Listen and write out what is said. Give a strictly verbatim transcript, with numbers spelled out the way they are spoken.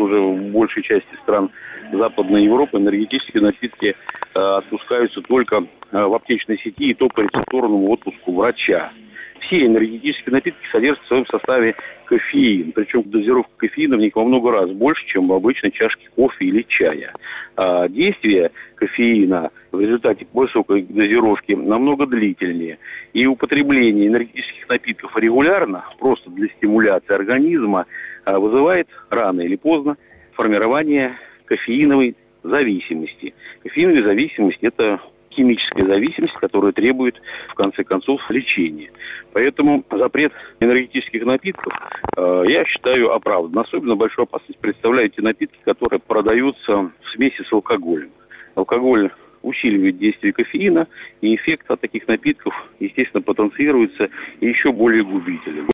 уже в большей части стран Западной Европы энергетические напитки э, отпускаются только э, в аптечной сети, и то по рецептурному отпуску врача. Все энергетические напитки содержат в своем составе кофеин. Причем дозировка кофеина в них во много раз больше, чем в обычной чашке кофе или чая. А действие кофеина в результате высокой дозировки намного длительнее. И употребление энергетических напитков регулярно, просто для стимуляции организма, вызывает рано или поздно формирование кофеиновой зависимости. Кофеиновая зависимость – это химическая зависимость, которая требует, в конце концов, лечения. Поэтому запрет энергетических напитков, э, я считаю, оправдан. Особенно большую опасность представляют те напитки, которые продаются в смеси с алкоголем. Алкоголь усиливает действие кофеина, и эффект от таких напитков, естественно, потенцируется и еще более губителен.